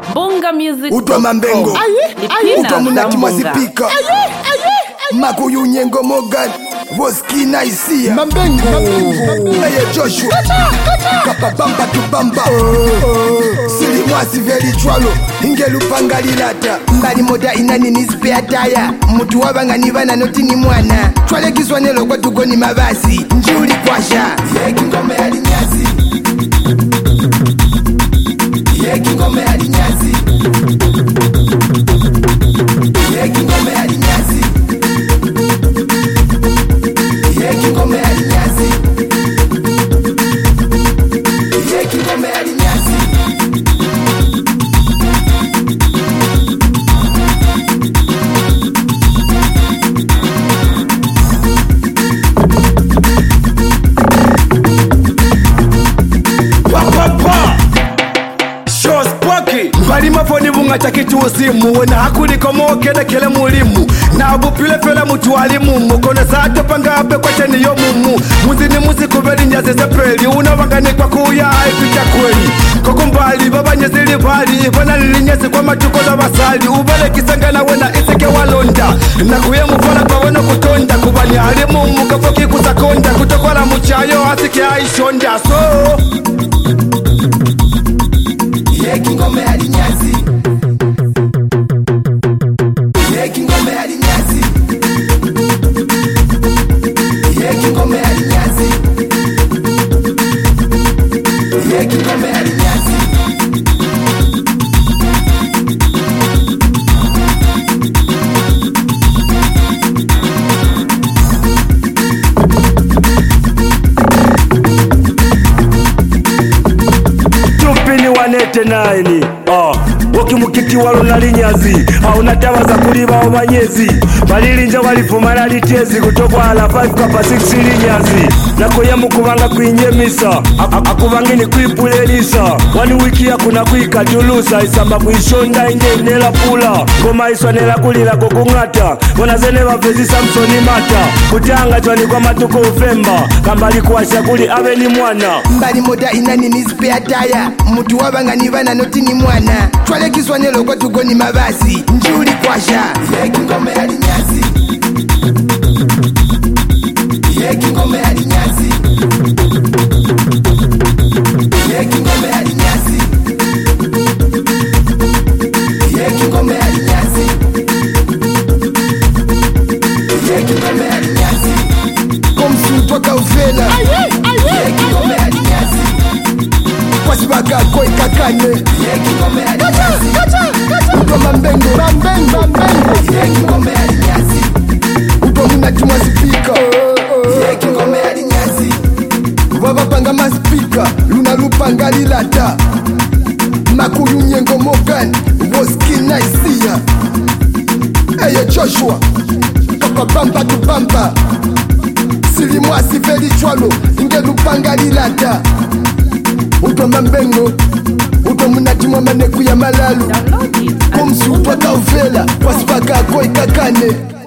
Bonga Music. Utwa mambengo Utwa munati mwazipika Makuyu nyengo Morgan Woski na isia Mambengo Aye Joshua Kapa bamba tu bamba Sili mwasi veli chwalo Ingelu pangalilata Mbali moda inani nispea taya Mutu wabanga nivana noti ni mwana Chwale kiswanelo kwa tukoni mabasi Njuli kwasha Yeki ngome alinyasi Yeki ngome alinyasi Yeki ngome alinyasi Yeki ngome alinyasi Yeki ngome alinyasi Mbalima foni bunga chakitu usimu Wena hakuliko mwokede kele mulimu Na abupile fele mutu alimumu Kone sato panga ape kwa cheni yo mumu Muzini muzi kubeli nyase sepeli Unawangani kwa kuya haificha kweli Kokumbali baba nyesili bali Ivana lilinyesi kwa matuko na wasali Ubele kisangana wena iseke walonda Na kuye mufala kwa weno kutonda Kubani alimumu kafoki kusakonda Kutokola muchayo asike aishonda So Yeki ngome alinyasi Yeki ngome alinyasi Yeki ngome alinyasi Yeki ngome alinyasi Tupini wanete naini Wakimukiti walo nalinyazi Unatawa za kuliba obanyezi Balilinja walifumana litezi Kutokwa ala 5 kapa 6 linyazi Nako ya mukubanga kuinyemisa Akubangini kuipulelisa Wani wiki ya kuna kuikatulusa Isamba kuishonda inge nela pula Ngoma iswa nela kulila kukungata Wanazene wafezi Samsoni mata Kutanga chwani kwa matuko ufemba Kambali kuwa shakuli awe ni mwana Mbali moda inani nispea taya Mutu wabanga nivana noti ni mwana Chwale kiswanelo kwa tukoni mabasi Njuli kwasha Yeki ngome alinyasi Yeki ngome alinyasi Yeki ngome alinyasi Yeki ngome alinyasi Yeki ngome alinyasi Komsu toka ufela Yeki ngome alinyasi Kwasibaka koi kakane Yeki ngome alinyasi Utwa mambengo Yeki ngome alinyasi Utwa munati mwazipika Yeki ngome alinyasi Wabapanga maspika Luna lupanga lilata Makuyu nyengo Morgan Woski na isia Aye Joshua Kapa bamba tu bamba Sili mwasi veli chwalo Inge lupanga lilata Utwa mambengo Utwa munati mwamaneku ya malalu Kumsu utwa kauvela Wasipaka koi kakane